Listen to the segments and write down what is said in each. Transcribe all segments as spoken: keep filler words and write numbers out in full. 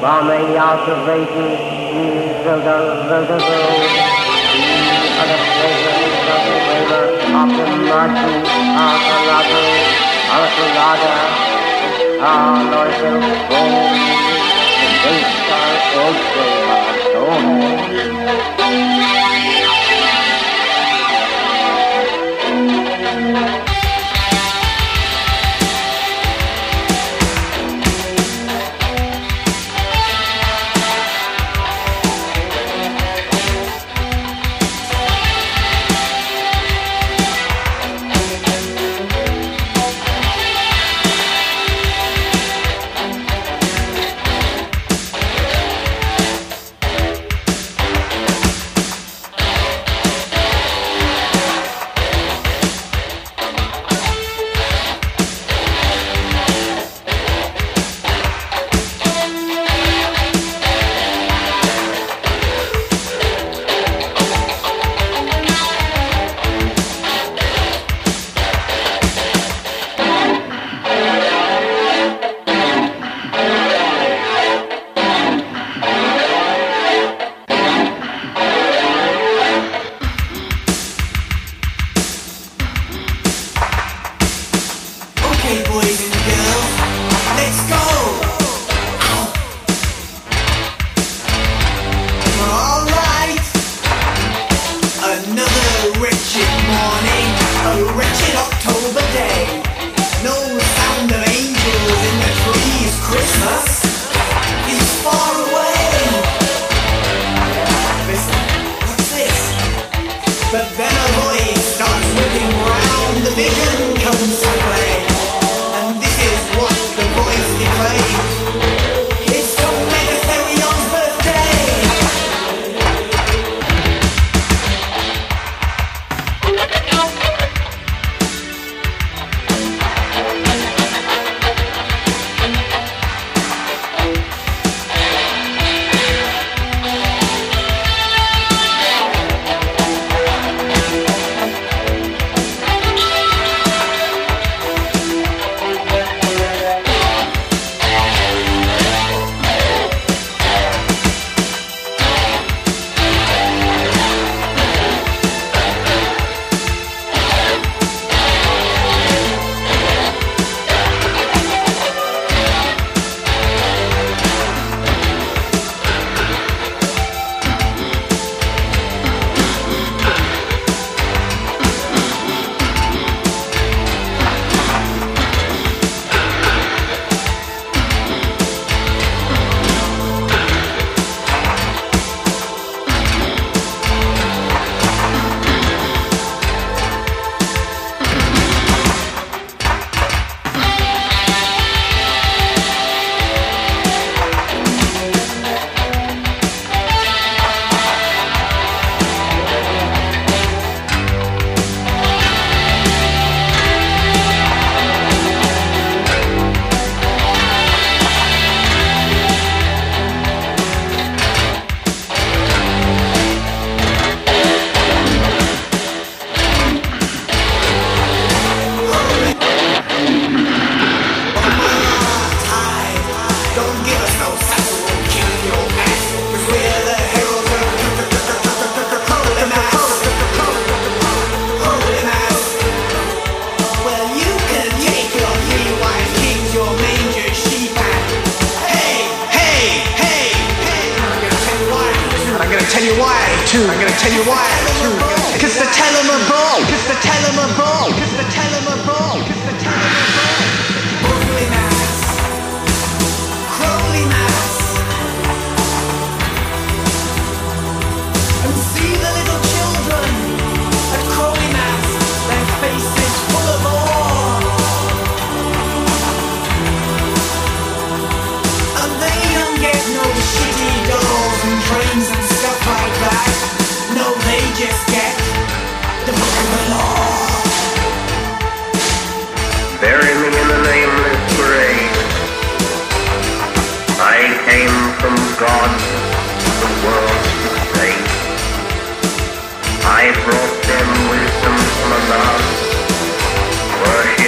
while many observations of the visible, other pleasures of the river, often marching, Akalatu, Akalada, Aloysium, Gold, the Star,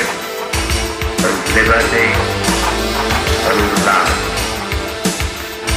liberty and love.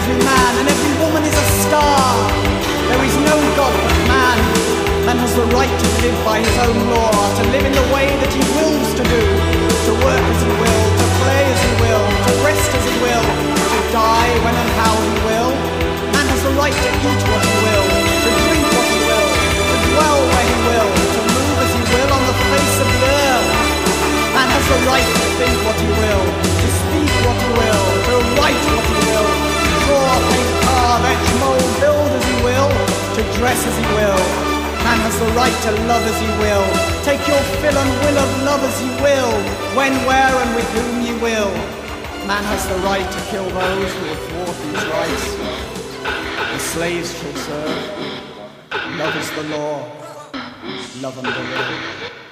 every man, and every woman is a star. There is no God but man. Man has the right to live by his own law, to live in the way that he wills to do, to work as he will, to play as he will, to rest as he will, to die when and how he will. Man has the right to eat what he will, to drink what he will, to dwell where he will, to move as he will on the face of the earth. Man has the right to think what he will, to speak what he will, to write what he will, to draw, paint, carve, etch, mold, build as he will, to dress as he will. Man has the right to love as he will, take your fill and will of love as he will, when, where and with whom you will. Man has the right to kill those who have thwart his rights. The slaves shall serve. Love is the law, love and the will.